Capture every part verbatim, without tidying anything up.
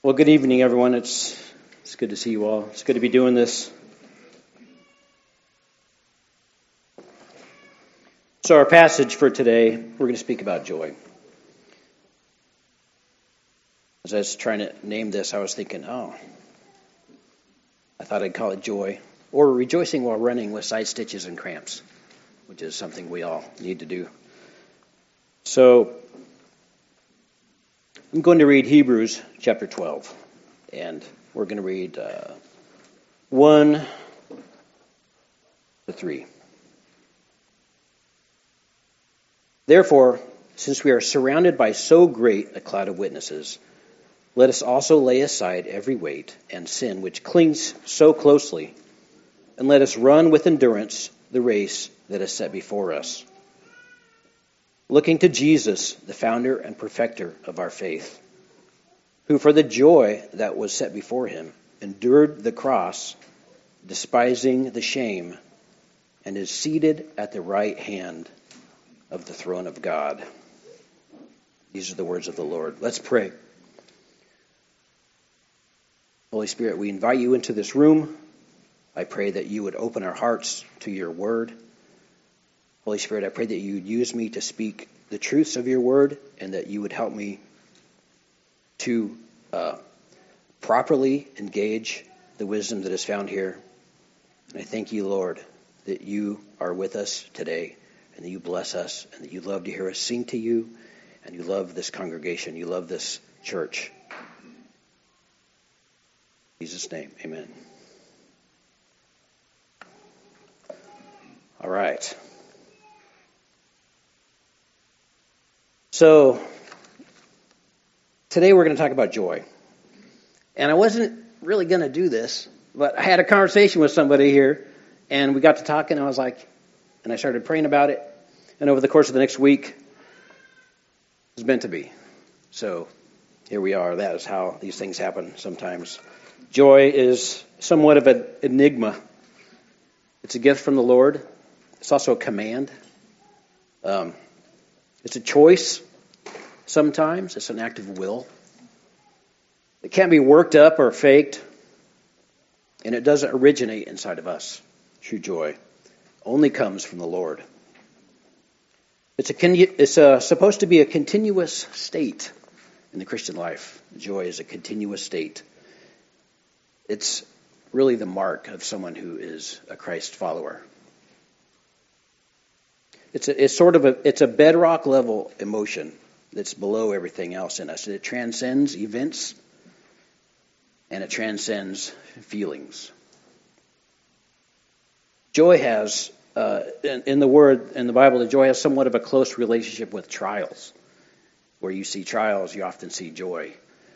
Well, good evening, everyone. It's it's good to see you all. It's good to be doing this. So our passage for today, we're going to speak about joy. As I was trying to name this, I was thinking, oh, I thought I'd call it joy, or rejoicing while running with side stitches and cramps, which is something we all need to do. So I'm going to read Hebrews chapter twelve, and we're going to read uh, one to three. Therefore, since we are surrounded by so great a cloud of witnesses, let us also lay aside every weight and sin which clings so closely, and let us run with endurance the race that is set before us, looking to Jesus, the founder and perfecter of our faith, who for the joy that was set before him endured the cross, despising the shame, and is seated at the right hand of the throne of God. These are the words of the Lord. Let's pray. Holy Spirit, we invite you into this room. I pray that you would open our hearts to your word. Holy Spirit, I pray that you would use me to speak the truths of your word, and that you would help me to uh, properly engage the wisdom that is found here. And I thank you, Lord, that you are with us today, and that you bless us, and that you love to hear us sing to you, and you love this congregation, you love this church. In Jesus' name, amen. All right. So, today we're going to talk about joy. And I wasn't really going to do this, but I had a conversation with somebody here, and we got to talking, and I was like, and I started praying about it, and over the course of the next week, it was meant to be. So, here we are. That is how these things happen sometimes. Joy is somewhat of an enigma. It's a gift from the Lord. It's also a command. Um, it's a choice sometimes. It's an act of will. It can't be worked up or faked. And it doesn't originate inside of us. True joy only comes from the Lord. It's a, it's a, supposed to be a continuous state in the Christian life. Joy is a continuous state. It's really the mark of someone who is a Christ follower. It's a, it's sort of a it's a bedrock level emotion that's below everything else in us. It transcends events, and it transcends feelings. Joy has, uh, in, in the Word, in the Bible, the joy has somewhat of a close relationship with trials. Where you see trials, you often see joy.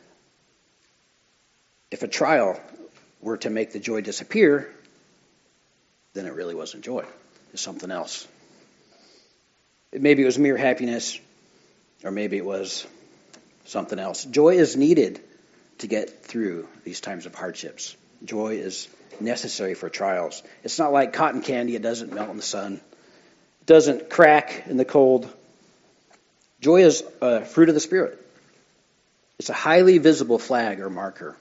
If a trial were to make the joy disappear, then it really wasn't joy. It's something else. Maybe it was mere happiness, or maybe it was something else. Joy is needed to get through these times of hardships. Joy is necessary for trials. It's not like cotton candy. It doesn't melt in the sun. It doesn't crack in the cold. Joy is a fruit of the Spirit. It's a highly visible flag or marker,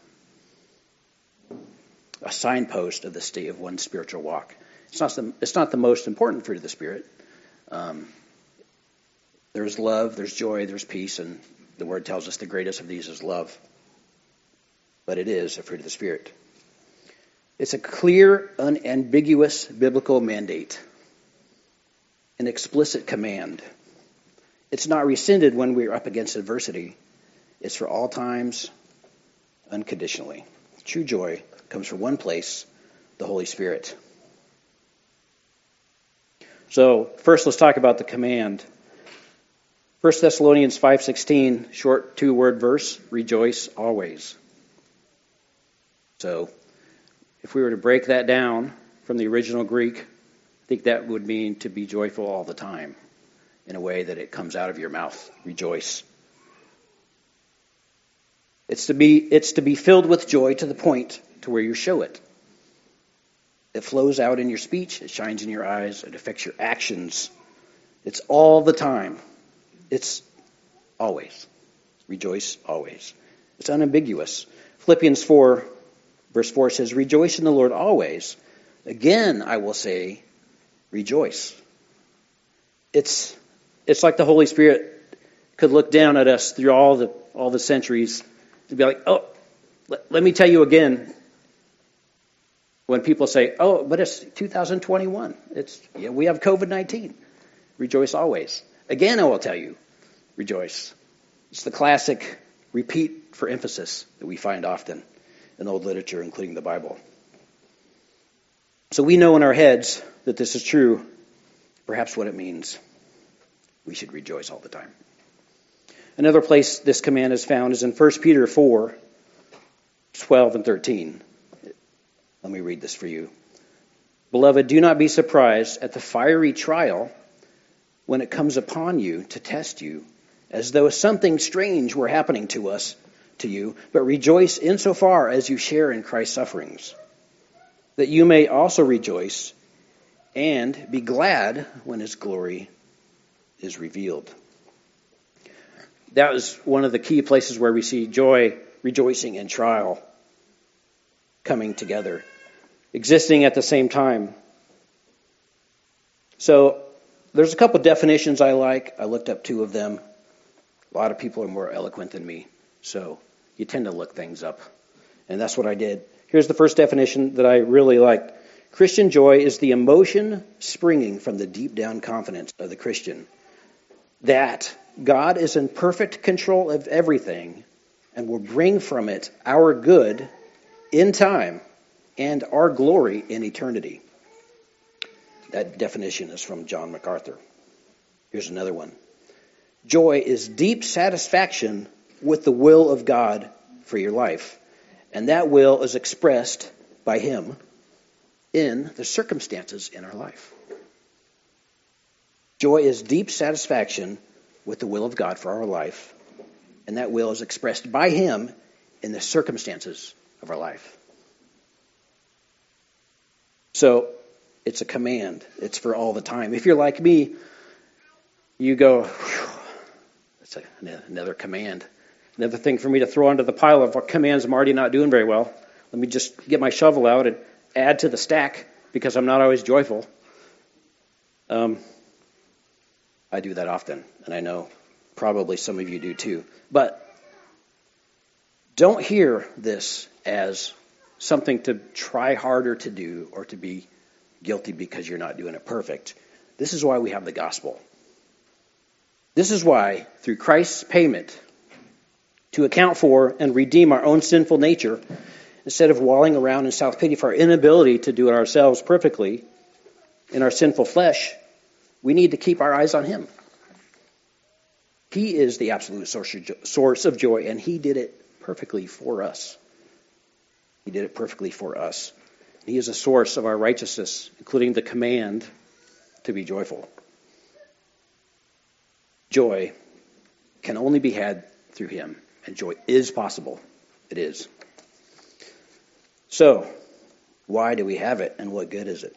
a signpost of the state of one's spiritual walk. It's not the, it's not the most important fruit of the Spirit. Um, there's love, there's joy, there's peace, and the Word tells us the greatest of these is love. But it is a fruit of the Spirit. It's a clear, unambiguous biblical mandate, an explicit command. It's not rescinded when we're up against adversity. It's for all times, unconditionally. True joy comes from one place, the Holy Spirit. So, first let's talk about the command. First Thessalonians five sixteen, short two-word verse, rejoice always. So, if we were to break that down from the original Greek, I think that would mean to be joyful all the time, in a way that it comes out of your mouth. Rejoice. It's to be it's to be filled with joy to the point to where you show it. It flows out in your speech, it shines in your eyes, it affects your actions. It's all the time. It's always. Rejoice always. It's unambiguous. Philippians four, verse four says, rejoice in the Lord always. Again, I will say, rejoice. It's it's like the Holy Spirit could look down at us through all the all the centuries and be like, oh, let, let me tell you again. When people say, oh, but it's two thousand twenty-one. It's yeah, we have covid nineteen. Rejoice always. Again, I will tell you, rejoice. It's the classic repeat for emphasis that we find often in old literature, including the Bible. So we know in our heads that this is true. Perhaps what it means, we should rejoice all the time. Another place this command is found is in First Peter four, twelve and thirteen. Let me read this for you. Beloved, do not be surprised at the fiery trial when it comes upon you to test you, as though something strange were happening to us, to you, but rejoice insofar as you share in Christ's sufferings, that you may also rejoice and be glad when his glory is revealed. That is one of the key places where we see joy, rejoicing, and trial coming together, existing at the same time. So there's a couple definitions I like. I looked up two of them. A lot of people are more eloquent than me, so you tend to look things up. And that's what I did. Here's the first definition that I really liked. Christian joy is the emotion springing from the deep down confidence of the Christian that God is in perfect control of everything and will bring from it our good in time and our glory in eternity. That definition is from John MacArthur. Here's another one. Joy is deep satisfaction with the will of God for your life, and that will is expressed by him in the circumstances in our life. Joy is deep satisfaction with the will of God for our life, and that will is expressed by him in the circumstances of our life. So it's a command. It's for all the time. If you're like me, you go, that's a, another command. Another thing for me to throw onto the pile of commands I'm already not doing very well. Let me just get my shovel out and add to the stack because I'm not always joyful. Um, I do that often, and I know probably some of you do too. But don't hear this as something to try harder to do or to be guilty because you're not doing it perfect. This is why we have the gospel. This is why, through Christ's payment to account for and redeem our own sinful nature, instead of walling around in self-pity for our inability to do it ourselves perfectly in our sinful flesh, we need to keep our eyes on him. He is the absolute source of joy, and he did it perfectly for us. He did it perfectly for us. He is a source of our righteousness, including the command to be joyful. Joy can only be had through him, and joy is possible. It is. So, why do we have it, and what good is it?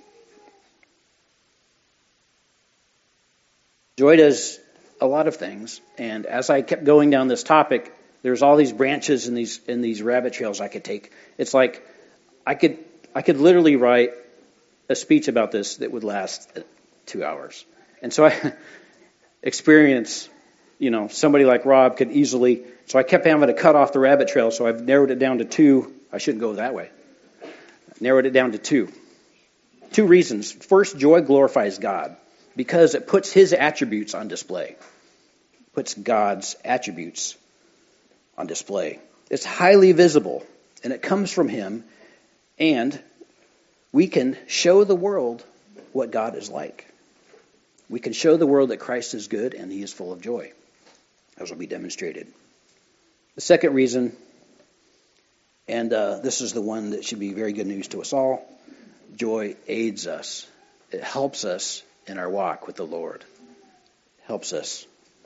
Joy does a lot of things, and as I kept going down this topic, there's all these branches and these and these rabbit trails I could take. It's like I could I could literally write a speech about this that would last two hours. And so I experience, you know, somebody like Rob could easily. So I kept having to cut off the rabbit trail. So I've narrowed it down to two. I shouldn't go that way. Narrowed it down to two. Two reasons. First, joy glorifies God because it puts his attributes on display. It puts God's attributes on display. It's highly visible, and it comes from him, and we can show the world what God is like. We can show the world that Christ is good and he is full of joy, as will be demonstrated. The second reason, and uh, this is the one that should be very good news to us all, joy aids us. It helps us in our walk with the Lord. It helps us.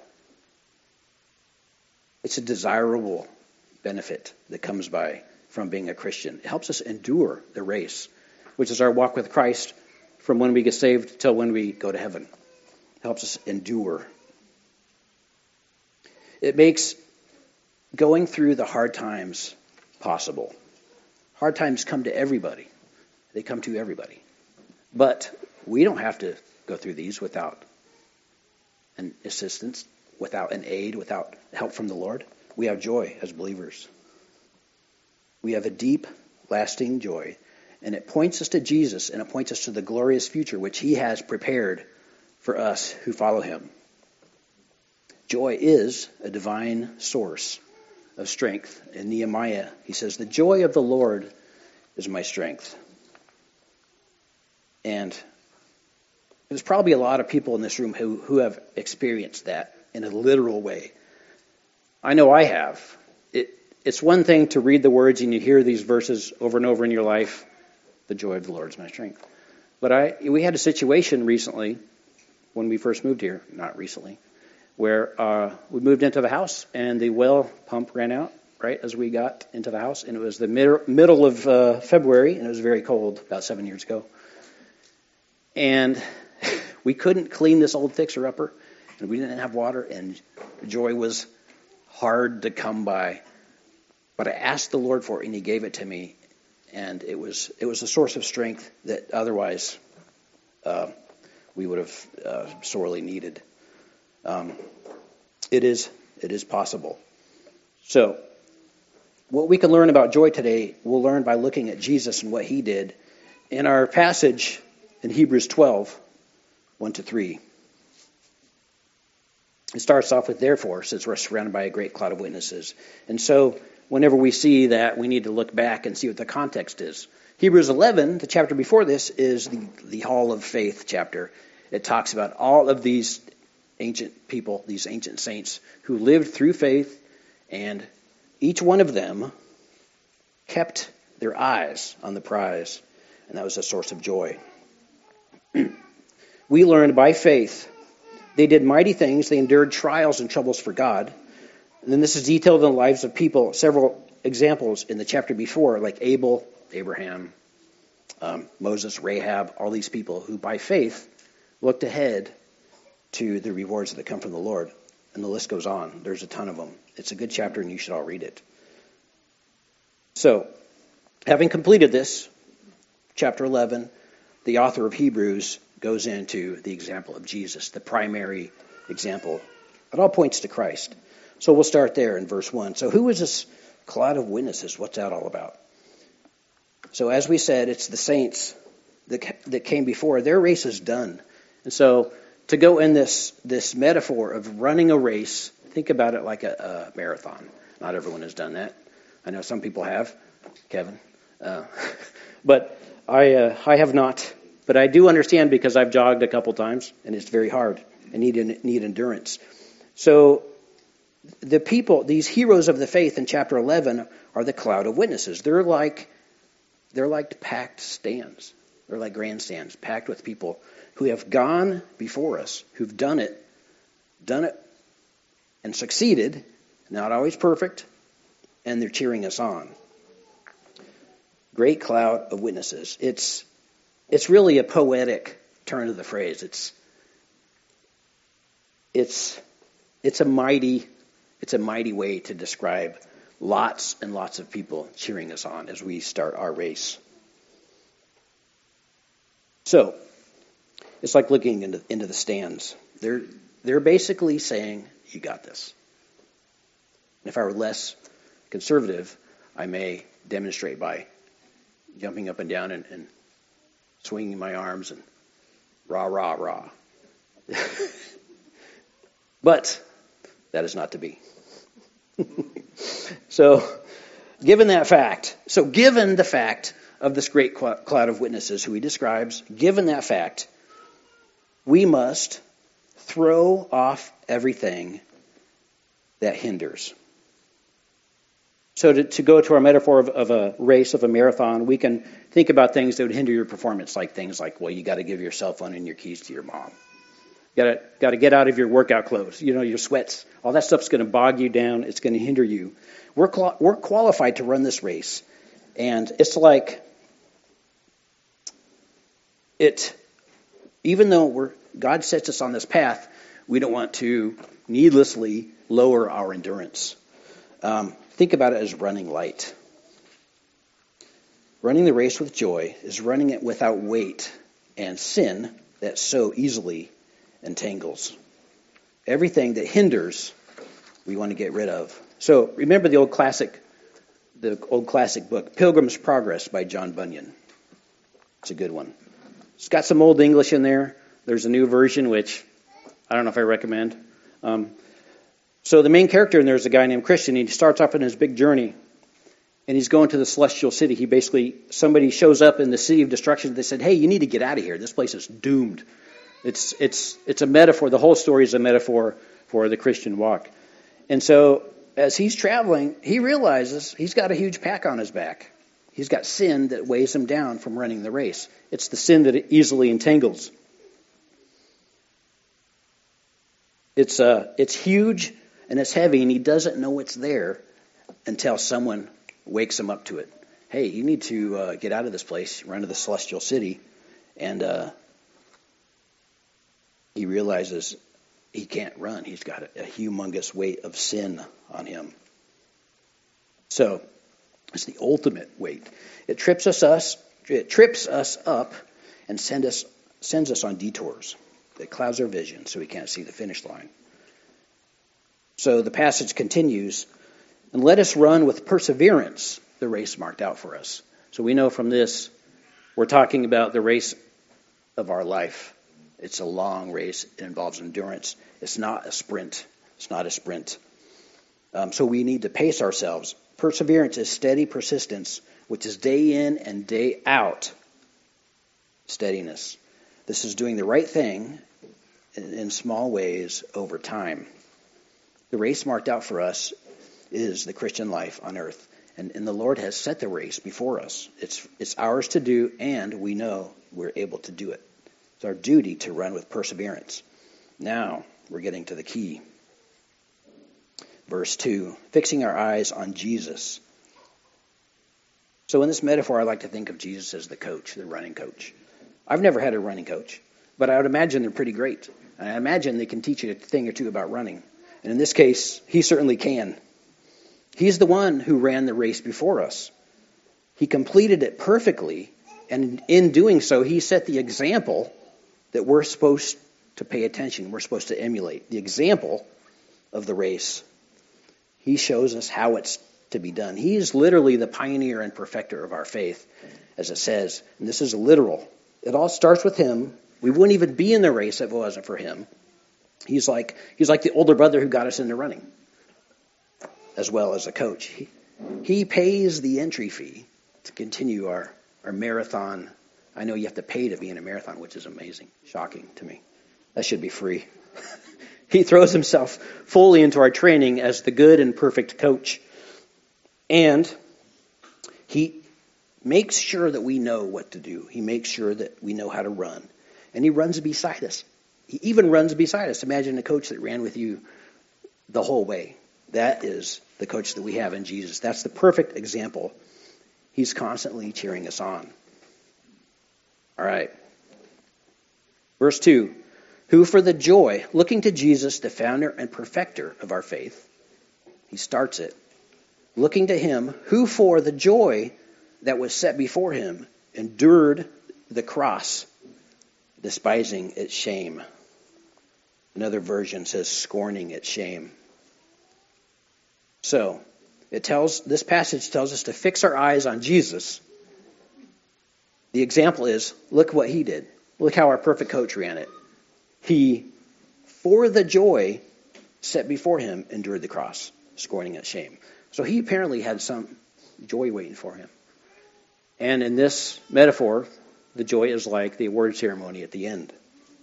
It's a desirable benefit that comes by from being a Christian. It helps us endure the race, which is our walk with Christ from when we get saved till when we go to heaven. It helps us endure. It makes going through the hard times possible. Hard times come to everybody. They come to everybody. But we don't have to go through these without an assistance, without an aid, without help from the Lord. We have joy as believers. We have a deep, lasting joy. And it points us to Jesus, and it points us to the glorious future which he has prepared for us who follow him. Joy is a divine source of strength. In Nehemiah, he says, the joy of the Lord is my strength. And there's probably a lot of people in this room who, who have experienced that in a literal way. I know I have. It, it's one thing to read the words and you hear these verses over and over in your life. The joy of the Lord is my strength. But I we had a situation recently when we first moved here, not recently, where uh, we moved into the house and the well pump ran out right as we got into the house. And it was the mid- middle of uh, February, and it was very cold about seven years ago. And we couldn't clean this old fixer-upper, and we didn't have water, and joy was hard to come by. But I asked the Lord for it, and he gave it to me. And it was it was a source of strength that otherwise uh, we would have uh, sorely needed. Um, it is it is possible. So, what we can learn about joy today, we'll learn by looking at Jesus and what he did. In our passage in Hebrews twelve, one to three, it starts off with, therefore, since we're surrounded by a great cloud of witnesses. And so, whenever we see that, we need to look back and see what the context is. Hebrews eleven, the chapter before this, is the, the Hall of Faith chapter. It talks about all of these ancient people, these ancient saints, who lived through faith, and each one of them kept their eyes on the prize, and that was a source of joy. We learned by faith they did mighty things, they endured trials and troubles for God. And then this is detailed in the lives of people, several examples in the chapter before, like Abel, Abraham, um, Moses, Rahab, all these people who by faith looked ahead to the rewards that come from the Lord. And the list goes on. There's a ton of them. It's a good chapter and you should all read it. So, having completed this, chapter eleven, the author of Hebrews goes into the example of Jesus, the primary example. It all points to Christ. So we'll start there in verse one. So who is this cloud of witnesses? What's that all about? So as we said, it's the saints that, that came before. Their race is done. And so to go in this, this metaphor of running a race, think about it like a, a marathon. Not everyone has done that. I know some people have. Kevin. Uh, but I, uh, I have not. But I do understand because I've jogged a couple times, and it's very hard. I need, need endurance. So the people, these heroes of the faith in chapter eleven, are the cloud of witnesses. They're like they're like packed stands. They're like grandstands, packed with people who have gone before us, who've done it, done it, and succeeded. Not always perfect, and they're cheering us on. Great cloud of witnesses. It's it's really a poetic turn of the phrase. It's it's it's a mighty It's a mighty way to describe lots and lots of people cheering us on as we start our race. So, it's like looking into, into the stands. They're, they're basically saying, you got this. And if I were less conservative, I may demonstrate by jumping up and down and, and swinging my arms and rah, rah, rah. But that is not to be. So, given that fact, so given the fact of this great cloud of witnesses who he describes, given that fact, we must throw off everything that hinders. So to, to go to our metaphor of, of a race, of a marathon, we can think about things that would hinder your performance, like things like, well, you got to give your cell phone and your keys to your mom. Got to got to get out of your workout clothes. You know, your sweats. All that stuff's going to bog you down. It's going to hinder you. We're qual- we're qualified to run this race, and it's like it. Even though we're God sets us on this path, we don't want to needlessly lower our endurance. Um, think about it as running light. Running the race with joy is running it without weight and sin that so easily entangles. Everything that hinders, we want to get rid of. So remember the old classic, the old classic book, Pilgrim's Progress by John Bunyan. It's a good one. It's got some old English in there. There's a new version, which I don't know if I recommend. Um, so the main character in there is a guy named Christian. He starts off on his big journey, and he's going to the celestial city. He basically, somebody shows up in the city of destruction. They said, hey, you need to get out of here. This place is doomed. It's it's it's a metaphor. The whole story is a metaphor for the Christian walk. And so as he's traveling, he realizes he's got a huge pack on his back. He's got sin that weighs him down from running the race. It's the sin that easily entangles. It's uh, it's huge and it's heavy, and he doesn't know it's there until someone wakes him up to it. Hey, you need to uh, get out of this place, run to the celestial city. And uh, he realizes he can't run. He's got a, a humongous weight of sin on him. So it's the ultimate weight. It trips us, us it trips us up and send us sends us on detours. It clouds our vision so we can't see the finish line. So the passage continues, and let us run with perseverance the race marked out for us. So we know from this, we're talking about the race of our life. It's a long race. It involves endurance. It's not a sprint. It's not a sprint. Um, so we need to pace ourselves. Perseverance is steady persistence, which is day in and day out steadiness. This is doing the right thing in, in small ways over time. The race marked out for us is the Christian life on earth. And, and the Lord has set the race before us. It's it's ours to do, and we know we're able to do it. It's our duty to run with perseverance. Now, we're getting to the key. Verse two, fixing our eyes on Jesus. So in this metaphor, I like to think of Jesus as the coach, the running coach. I've never had a running coach, but I would imagine they're pretty great. And I imagine they can teach you a thing or two about running. And in this case, he certainly can. He's the one who ran the race before us. He completed it perfectly, and in doing so, he set the example that we're supposed to pay attention, we're supposed to emulate. The example of the race. He shows us how it's to be done. He is literally the pioneer and perfecter of our faith, as it says. And this is literal. It all starts with him. We wouldn't even be in the race if it wasn't for him. He's like he's like the older brother who got us into running, as well as a coach. He, he pays the entry fee to continue our, our marathon. I know you have to pay to be in a marathon, which is amazing, shocking to me. That should be free. He throws himself fully into our training as the good and perfect coach. And he makes sure that we know what to do. He makes sure that we know how to run. And he runs beside us. He even runs beside us. Imagine a coach that ran with you the whole way. That is the coach that we have in Jesus. That's the perfect example. He's constantly cheering us on. All right. Verse two. Who for the joy, looking to Jesus, the founder and perfecter of our faith, he starts it, looking to him, who for the joy that was set before him endured the cross, despising its shame. Another version says scorning its shame. So, it tells this passage tells us to fix our eyes on Jesus. The example is, look what he did. Look how our perfect coach ran it. He, for the joy set before him, endured the cross, scorning its shame. So he apparently had some joy waiting for him. And in this metaphor, the joy is like the award ceremony at the end.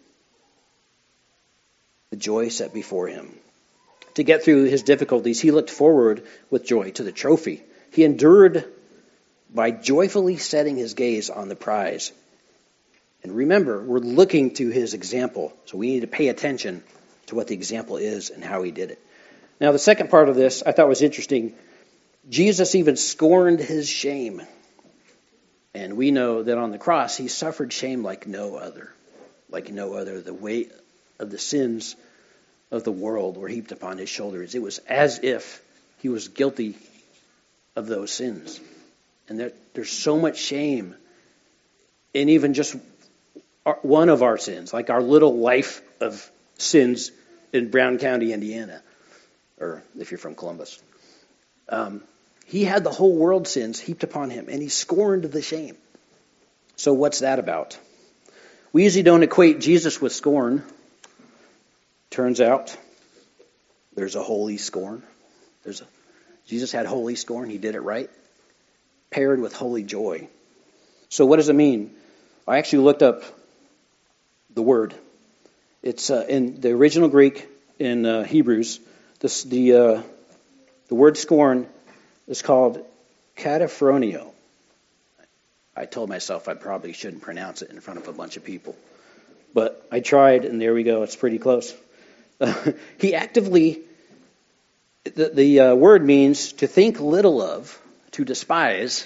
The joy set before him. To get through his difficulties, he looked forward with joy to the trophy. He endured by joyfully setting his gaze on the prize. And remember, we're looking to his example, so we need to pay attention to what the example is and how he did it. Now, the second part of this I thought was interesting. Jesus even scorned his shame. And we know that on the cross, he suffered shame like no other. Like no other. The weight of the sins of the world were heaped upon his shoulders. It was as if he was guilty of those sins. And there, there's so much shame in even just our, one of our sins, like our little life of sins in Brown County, Indiana, or if you're from Columbus. Um, he had the whole world's sins heaped upon him, and he scorned the shame. So what's that about? We usually don't equate Jesus with scorn. Turns out there's a holy scorn. There's a, Jesus had holy scorn. He did it right. Paired with holy joy. So what does it mean? I actually looked up the word. It's uh, in the original Greek in uh, Hebrews. This, the uh, the word scorn is called kataphronio. I told myself I probably shouldn't pronounce it in front of a bunch of people, but I tried, and there we go. It's pretty close. Uh, he actively, the, the uh, word means to think little of, to despise,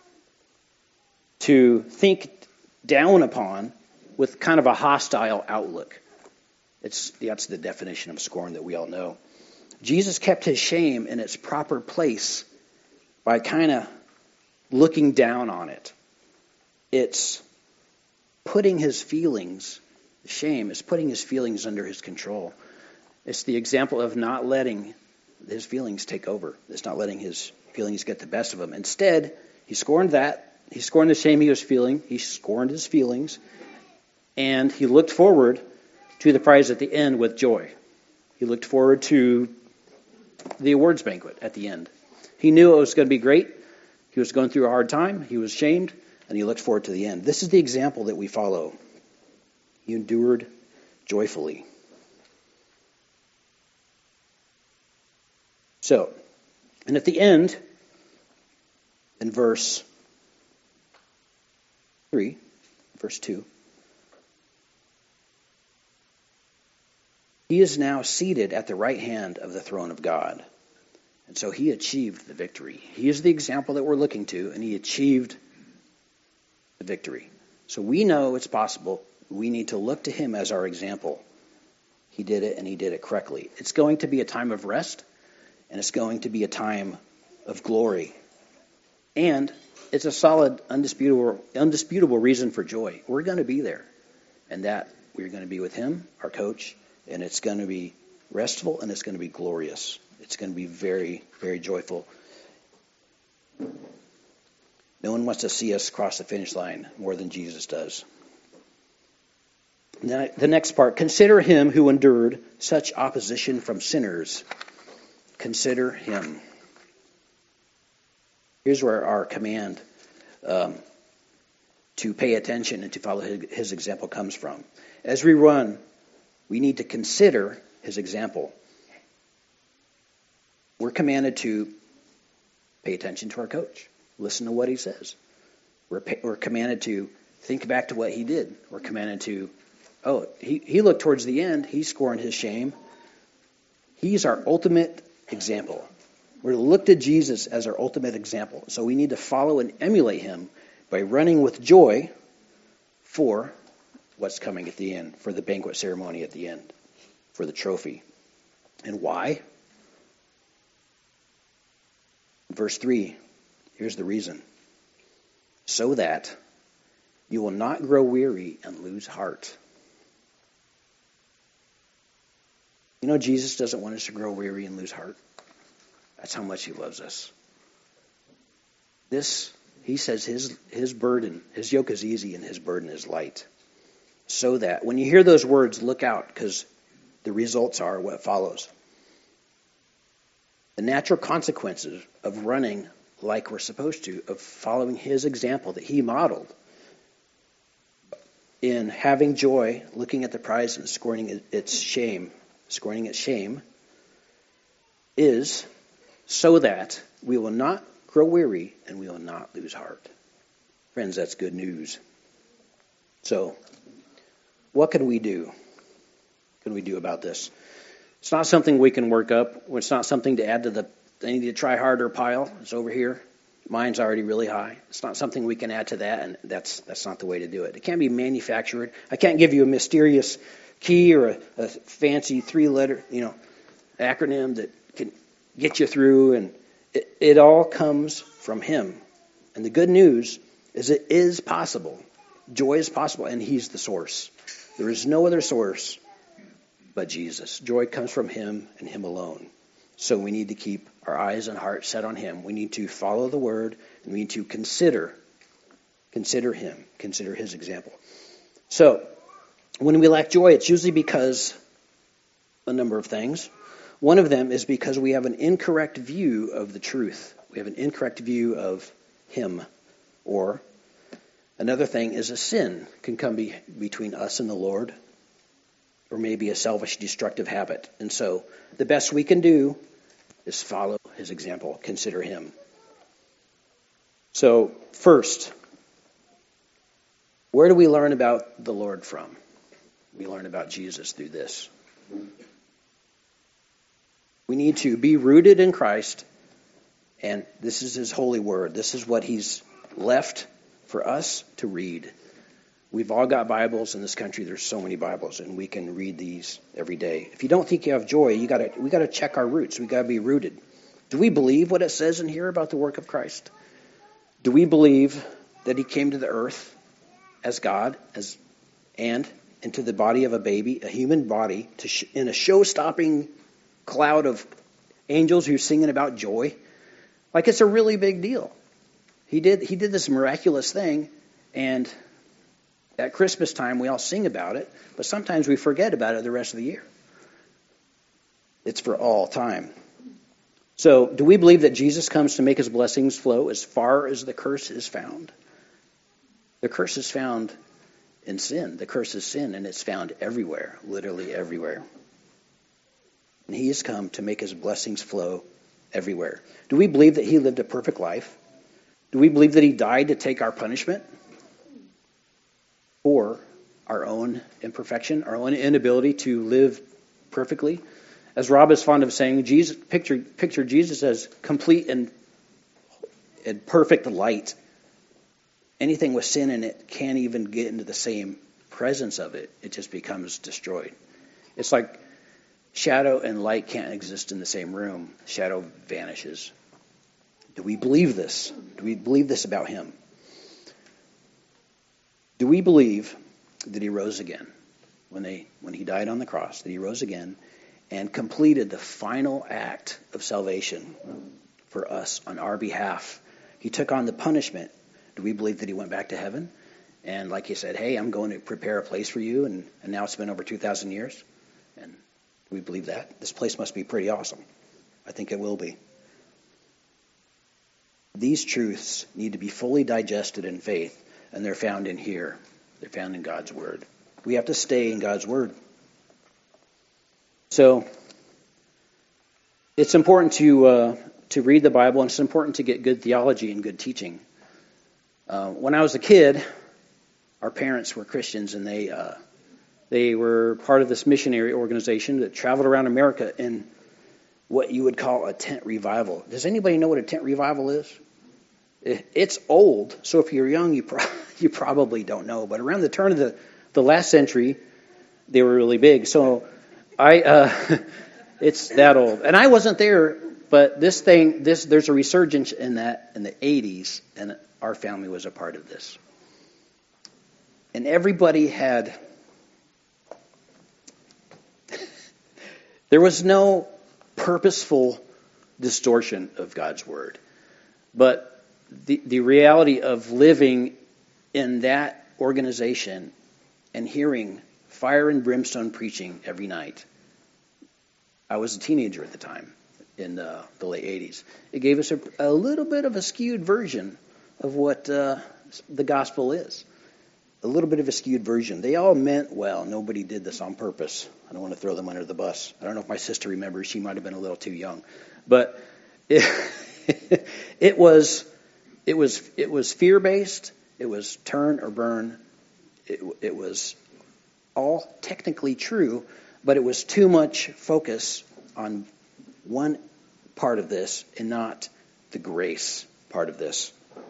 to think down upon with kind of a hostile outlook. It's that's the definition of scorn that we all know. Jesus kept his shame in its proper place by kind of looking down on it. It's putting his feelings, shame is putting his feelings under his control. It's the example of not letting his feelings take over. It's not letting his feelings get the best of him. Instead, he scorned that. He scorned the shame he was feeling. He scorned his feelings. And he looked forward to the prize at the end with joy. He looked forward to the awards banquet at the end. He knew it was going to be great. He was going through a hard time. He was shamed. And he looked forward to the end. This is the example that we follow. He endured joyfully. So, and at the end, in verse three, verse two, he is now seated at the right hand of the throne of God. And so he achieved the victory. He is the example that we're looking to, and he achieved the victory. So we know it's possible. We need to look to him as our example. He did it, and he did it correctly. It's going to be a time of rest, and it's going to be a time of glory. And it's a solid, undisputable, undisputable reason for joy. We're going to be there, and that we're going to be with him, our coach, and it's going to be restful, and it's going to be glorious. It's going to be very, very joyful. No one wants to see us cross the finish line more than Jesus does. Now, the next part, consider him who endured such opposition from sinners. Consider him. Here's where our command um, to pay attention and to follow his, his example comes from. As we run, we need to consider his example. We're commanded to pay attention to our coach. Listen to what he says. We're, we're commanded to think back to what he did. We're commanded to, oh, he, he looked towards the end. He scorned his shame. He's our ultimate example. We're to look to Jesus as our ultimate example. So we need to follow and emulate him by running with joy for what's coming at the end, for the banquet ceremony at the end, for the trophy. And why? Verse three. Here's the reason. So that you will not grow weary and lose heart. You know, Jesus doesn't want us to grow weary and lose heart. That's how much he loves us. This, he says his, his burden, his yoke is easy and his burden is light. So that when you hear those words, look out, because the results are what follows. The natural consequences of running like we're supposed to, of following his example that he modeled in having joy, looking at the prize and scorning its shame, scorning its shame, is so that we will not grow weary and we will not lose heart. Friends, that's good news. So, what can we do? What can we do about this? It's not something we can work up. It's not something to add to the I need to try harder pile. It's over here. Mine's already really high. It's not something we can add to that, and that's that's not the way to do it. It can't be manufactured. I can't give you a mysterious key or a, a fancy three-letter, you know, acronym that can get you through, and it, it all comes from him. And the good news is it is possible. Joy is possible, and he's the source. There is no other source but Jesus. Joy comes from him and him alone. So we need to keep our eyes and hearts set on him. We need to follow the word, and we need to consider, consider him, consider his example. So when we lack joy, it's usually because a number of things. One of them is because we have an incorrect view of the truth. We have an incorrect view of him. Or another thing is a sin can come be, between us and the Lord, or maybe a selfish, destructive habit. And so the best we can do is follow his example, consider him. So first, where do we learn about the Lord from? We learn about Jesus through this. We need to be rooted in Christ, and this is his holy word. This is what he's left for us to read. We've all got Bibles in this country. There's so many Bibles, and we can read these every day. If you don't think you have joy, you got to we got to check our roots. We got to be rooted. Do we believe what it says in here about the work of Christ? Do we believe that he came to the earth as God, as and into the body of a baby, a human body, to sh- in a show-stopping cloud of angels who's singing about joy? Like, it's a really big deal. He did he did this miraculous thing, and at Christmas time we all sing about it, but sometimes we forget about it the rest of the year. It's for all time. So, do we believe that Jesus comes to make his blessings flow as far as the curse is found? The curse is found in sin. The curse is sin, and it's found everywhere, literally everywhere. And he has come to make his blessings flow everywhere. Do we believe that he lived a perfect life? Do we believe that he died to take our punishment? Or our own imperfection, our own inability to live perfectly? As Rob is fond of saying, Jesus, picture, picture Jesus as complete and, and perfect light. Anything with sin in it can't even get into the same presence of it. It just becomes destroyed. It's like shadow and light can't exist in the same room. Shadow vanishes. Do we believe this? Do we believe this about him? Do we believe that he rose again? When they when he died on the cross, that he rose again and completed the final act of salvation for us on our behalf. He took on the punishment. Do we believe that he went back to heaven? And like he said, hey, I'm going to prepare a place for you, and, and now it's been over two thousand years. And do we believe that? This place must be pretty awesome. I think it will be. These truths need to be fully digested in faith, and they're found in here. They're found in God's Word. We have to stay in God's Word. So, it's important to uh, to read the Bible, and it's important to get good theology and good teaching. Uh, when I was a kid, our parents were Christians, and they uh, they were part of this missionary organization that traveled around America in what you would call a tent revival. Does anybody know what a tent revival is? It's old, so if you're young, you pro- you probably don't know. But around the turn of the, the last century, they were really big. So I, uh, it's that old, and I wasn't there. But this thing, this there's a resurgence in that in the eighties, and our family was a part of this. And everybody had. There was no purposeful distortion of God's word, but the the reality of living in that organization and hearing fire and brimstone preaching every night. I was a teenager at the time, in uh, the late eighties. It gave us a, a little bit of a skewed version of what uh, the gospel is. A little bit of a skewed version. They all meant well. Nobody did this on purpose. I don't want to throw them under the bus. I don't know if my sister remembers. She might have been a little too young. But it, it was it was it was fear-based. It was turn or burn. It, it was all technically true, but it was too much focus on one part of this and not the grace part of this.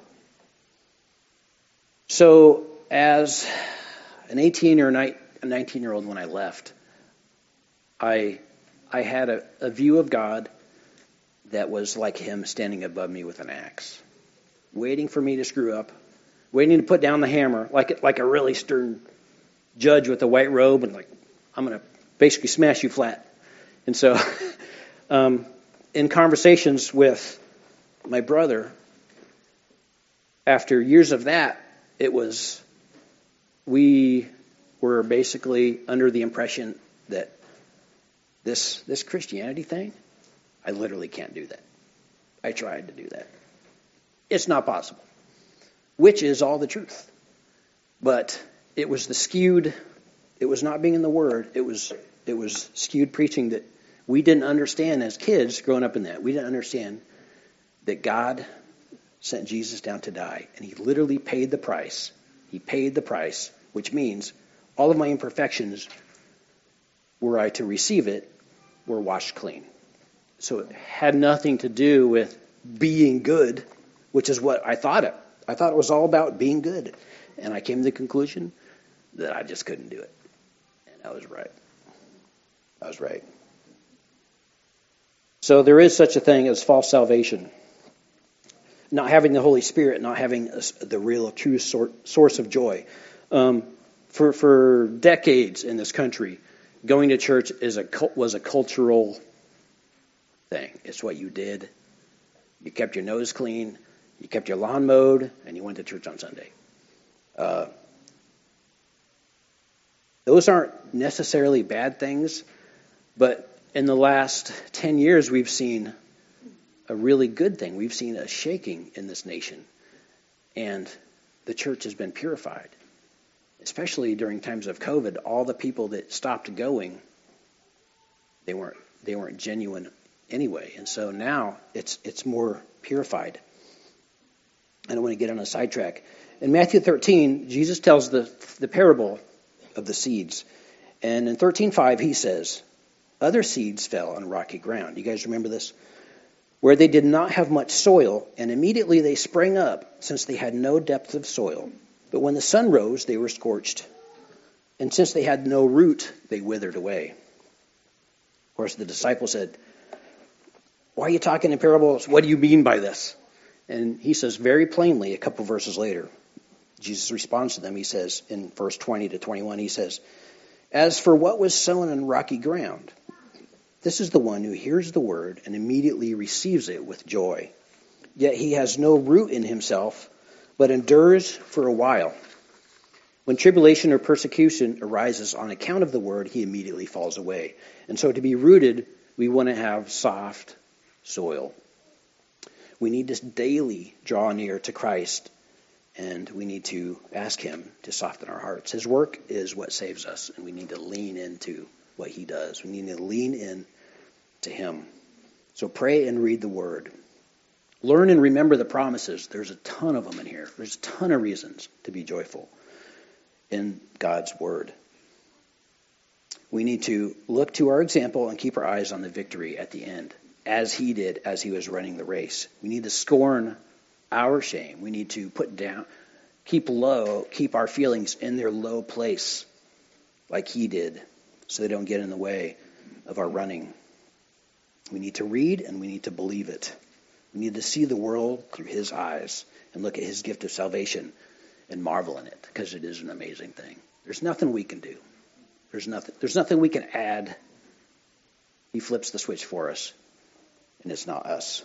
So as an eighteen or a nineteen-year-old when I left, I I had a, a view of God that was like him standing above me with an axe, waiting for me to screw up, waiting to put down the hammer, like like a really stern judge with a white robe, and like, I'm going to basically smash you flat. And so, um, in conversations with my brother, after years of that, it was, we were basically under the impression that this this Christianity thing, I literally can't do that. I tried to do that. It's not possible. Which is all the truth. But it was the skewed, it was not being in the Word, it was it was skewed preaching that we didn't understand as kids growing up in that. We didn't understand that God sent Jesus down to die, and he literally paid the price. He paid the price, which means all of my imperfections, were I to receive it, were washed clean. So it had nothing to do with being good, which is what I thought it. I thought it was all about being good. And I came to the conclusion that I just couldn't do it. And I was right. I was right. So there is such a thing as false salvation. Not having the Holy Spirit, not having a, the real, true source of joy. Um, for for decades in this country, going to church is a was a cultural thing. It's what you did. You kept your nose clean, you kept your lawn mowed, and you went to church on Sunday. Uh, those aren't necessarily bad things, but in the last ten years, we've seen a really good thing. We've seen a shaking in this nation, and the church has been purified. Especially during times of COVID, all the people that stopped going, they weren't they weren't genuine anyway, and so now it's it's more purified. I don't want to get on a sidetrack. In Matthew thirteen, Jesus tells the the parable of the seeds, and in thirteen five he says, "Other seeds fell on rocky ground." You guys remember this? Where they did not have much soil, and immediately they sprang up, since they had no depth of soil. But when the sun rose, they were scorched. And since they had no root, they withered away. Of course, the disciple said, "Why are you talking in parables? What do you mean by this?" And he says very plainly, a couple verses later, Jesus responds to them. He says in verse twenty to twenty-one, he says, "As for what was sown on rocky ground, this is the one who hears the word and immediately receives it with joy. Yet he has no root in himself, but endures for a while. When tribulation or persecution arises on account of the word, he immediately falls away." And so to be rooted, we want to have soft soil. We need to daily draw near to Christ, and we need to ask him to soften our hearts. His work is what saves us, and we need to lean into what he does. We need to lean in to him. So pray and read the word. Learn and remember the promises. There's a ton of them in here. There's a ton of reasons to be joyful in God's word. We need to look to our example and keep our eyes on the victory at the end, as he did as he was running the race. We need to scorn our shame. We need to put down, keep low, keep our feelings in their low place like he did, so they don't get in the way of our running. We need to read and we need to believe it. We need to see the world through his eyes and look at his gift of salvation and marvel in it, because it is an amazing thing. There's nothing we can do. There's nothing, there's nothing we can add. He flips the switch for us, and it's not us.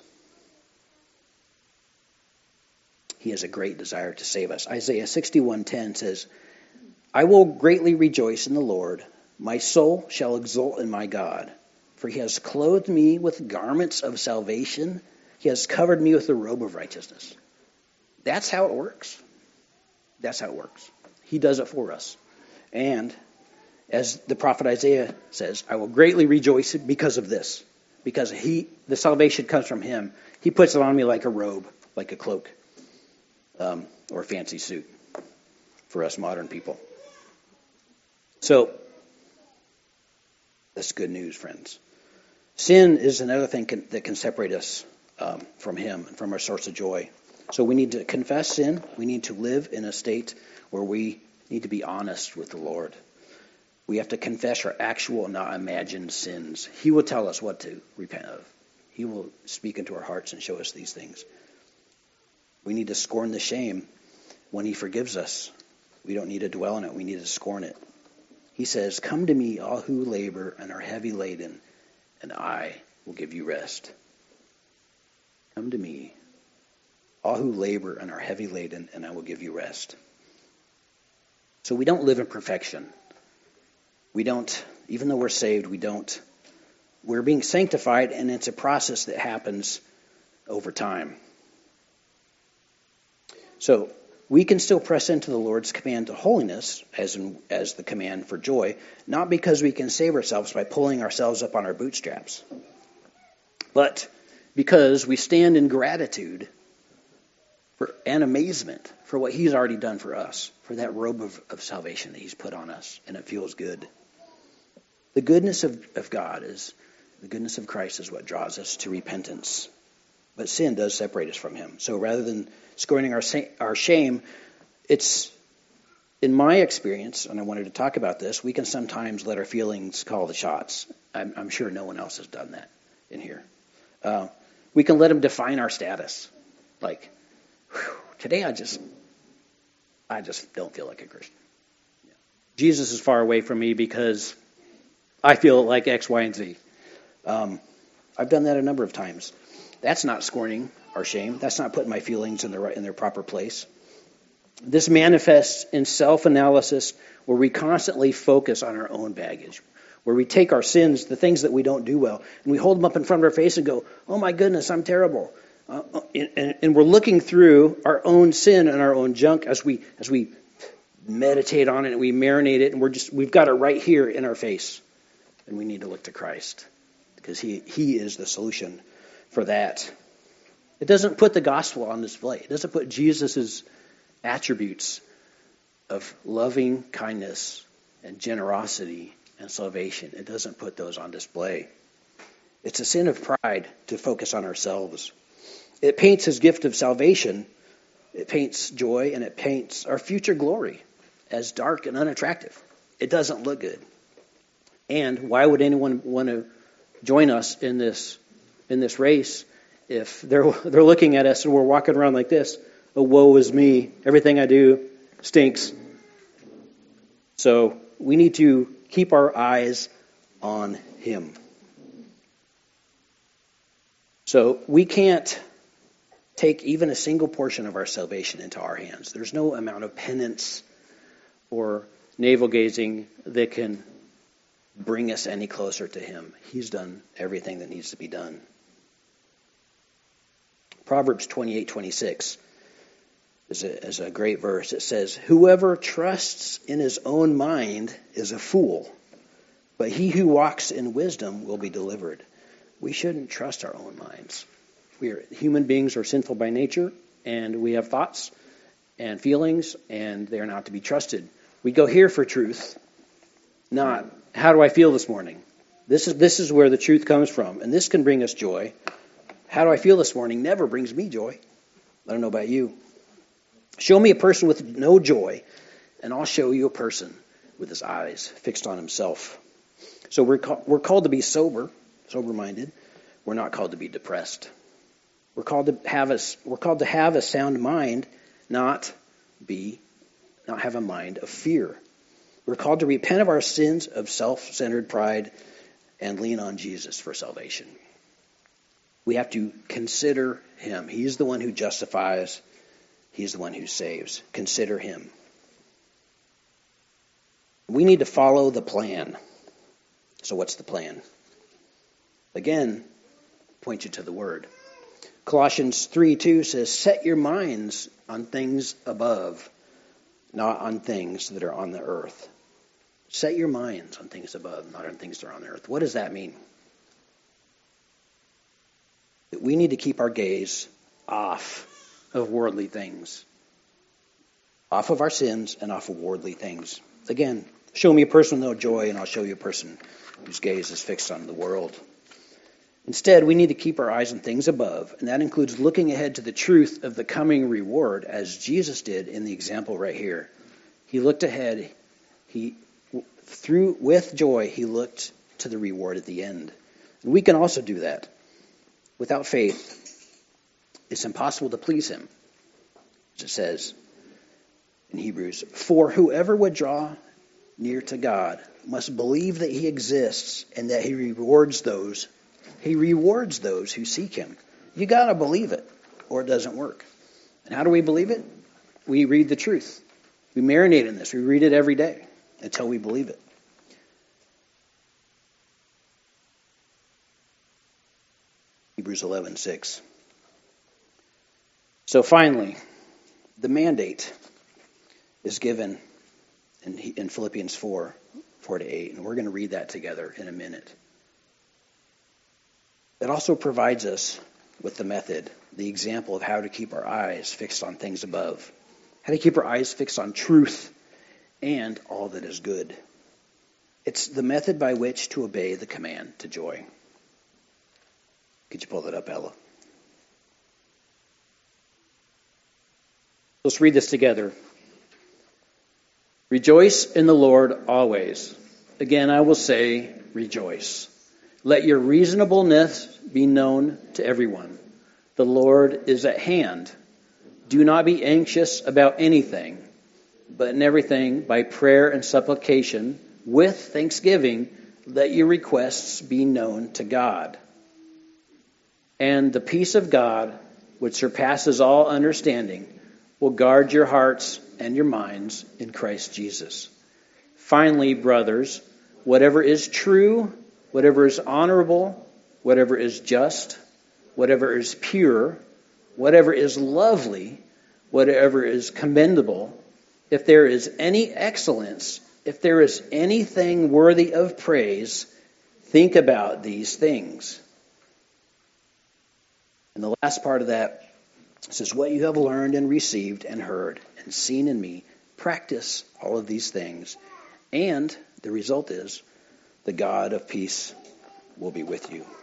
He has a great desire to save us. Isaiah sixty-one ten says, "I will greatly rejoice in the Lord. My soul shall exult in my God. For he has clothed me with garments of salvation. He has covered me with the robe of righteousness." That's how it works. That's how it works. He does it for us. And as the prophet Isaiah says, "I will greatly rejoice because of this." Because he, the salvation comes from him. He puts it on me like a robe, like a cloak, um, or a fancy suit for us modern people. So, that's good news, friends. Sin is another thing can, that can separate us um, from him and from our source of joy. So we need to confess sin. We need to live in a state where we need to be honest with the Lord. We have to confess our actual, not imagined sins. He will tell us what to repent of. He He will speak into our hearts and show us these things. We need to scorn the shame when he forgives us. We don't need to dwell on it. We need to scorn it. He says, "Come to me, all who labor and are heavy laden, and I will give you rest." Come to me, all who labor and are heavy laden, and I will give you rest. So we don't live in perfection. We don't, even though we're saved, we don't. We're being sanctified, and it's a process that happens over time. So we can still press into the Lord's command to holiness, as in, as the command for joy, not because we can save ourselves by pulling ourselves up on our bootstraps, but because we stand in gratitude for, and amazement for what he's already done for us, for that robe of, of salvation that he's put on us, and it feels good. The goodness of, of God is, the goodness of Christ is what draws us to repentance. But sin does separate us from him. So rather than scorning our our shame, it's, in my experience, and I wanted to talk about this, we can sometimes let our feelings call the shots. I'm, I'm sure no one else has done that in here. Uh, we can let them define our status. Like, whew, today I just, I just don't feel like a Christian. Yeah. Jesus is far away from me because I feel like X, Y, and Z. Um, I've done that a number of times. That's not scorning our shame. That's not putting my feelings in their in their proper place. This manifests in self-analysis where we constantly focus on our own baggage, where we take our sins, the things that we don't do well, and we hold them up in front of our face and go, "Oh my goodness, I'm terrible." Uh, and, and we're looking through our own sin and our own junk as we as we meditate on it and we marinate it, and we're just we've got it right here in our face, and we need to look to Christ because he he is the solution for that. It doesn't put the gospel on display. It doesn't put Jesus' attributes of loving kindness and generosity and salvation. It doesn't put those on display. It's a sin of pride to focus on ourselves. It paints his gift of salvation. It paints joy and it paints our future glory as dark and unattractive. It doesn't look good. And why would anyone want to join us in this in this race if they're they're looking at us and we're walking around like this? Oh, woe is me. Everything I do stinks. So we need to keep our eyes on him. So we can't take even a single portion of our salvation into our hands. There's no amount of penance or navel-gazing that can bring us any closer to him. He's done everything that needs to be done. Proverbs twenty-eight twenty-six is a, is a great verse. It says, "Whoever trusts in his own mind is a fool, but he who walks in wisdom will be delivered." We shouldn't trust our own minds. We are human beings are sinful by nature, and we have thoughts and feelings, and they are not to be trusted. We go here for truth, not how do I feel this morning. This is this is where the truth comes from, and this can bring us joy. How do I feel this morning never brings me joy. I don't know about you. Show me a person with no joy, and I'll show you a person with his eyes fixed on himself. So we're call, we're called to be sober, sober-minded. We're not called to be depressed. We're called to have a we're called to have a sound mind, not be not have a mind of fear. We're called to repent of our sins of self-centered pride and lean on Jesus for salvation. We have to consider him. He's the one who justifies. He's the one who saves. Consider him. We need to follow the plan. So what's the plan? Again, point you to the word. Colossians three two says, "Set your minds on things above, not on things that are on the earth." Set your minds on things above, not on things that are on the earth. What does that mean? That we need to keep our gaze off of worldly things. Off of our sins and off of worldly things. Again, show me a person with no joy, and I'll show you a person whose gaze is fixed on the world. Instead, we need to keep our eyes on things above, and that includes looking ahead to the truth of the coming reward, as Jesus did in the example right here. He looked ahead. He, through with joy, he looked to the reward at the end. And we can also do that. Without faith, it's impossible to please him. As it says in Hebrews, for whoever would draw near to God must believe that he exists and that he rewards those. He rewards those who seek him. You got to believe it or it doesn't work. And how do we believe it? We read the truth. We marinate in this. We read it every day until we believe it. Hebrews eleven six. So finally, the mandate is given in, in Philippians four, four to eight, and we're going to read that together in a minute. It also provides us with the method, the example of how to keep our eyes fixed on things above, how to keep our eyes fixed on truth and all that is good. It's the method by which to obey the command to joy. Could you pull that up, Ella? Let's read this together. Rejoice in the Lord always. Again, I will say, rejoice. Let your reasonableness be known to everyone. The Lord is at hand. Do not be anxious about anything, but in everything, by prayer and supplication, with thanksgiving, let your requests be known to God. And the peace of God, which surpasses all understanding, will guard your hearts and your minds in Christ Jesus. Finally, brothers, whatever is true, whatever is honorable, whatever is just, whatever is pure, whatever is lovely, whatever is commendable, if there is any excellence, if there is anything worthy of praise, think about these things. And the last part of that says, what you have learned and received and heard and seen in me, practice all of these things. And the result is, the God of peace will be with you.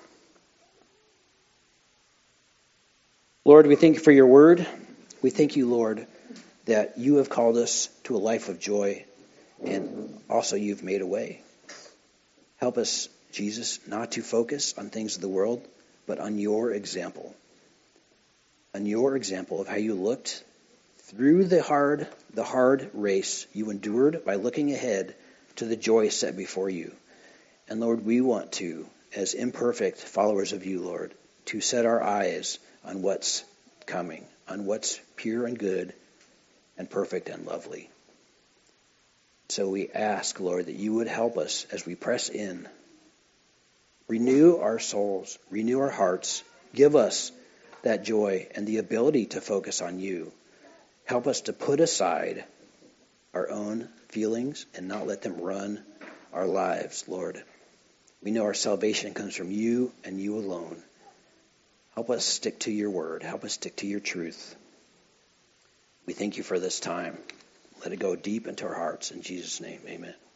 Lord, we thank you for your word. We thank you, Lord, that you have called us to a life of joy, and also you've made a way. Help us, Jesus, not to focus on things of the world, but on your example. On your example of how you looked through the hard, the hard race you endured by looking ahead to the joy set before you. And Lord, we want to, as imperfect followers of you, Lord, to set our eyes on what's coming, on what's pure and good and perfect and lovely. So we ask, Lord, that you would help us as we press in. Renew our souls, renew our hearts, give us that joy and the ability to focus on you. Help us to put aside our own feelings and not let them run our lives, Lord. We know our salvation comes from you and you alone. Help us stick to your word. Help us stick to your truth. We thank you for this time. Let it go deep into our hearts. In Jesus' name, amen.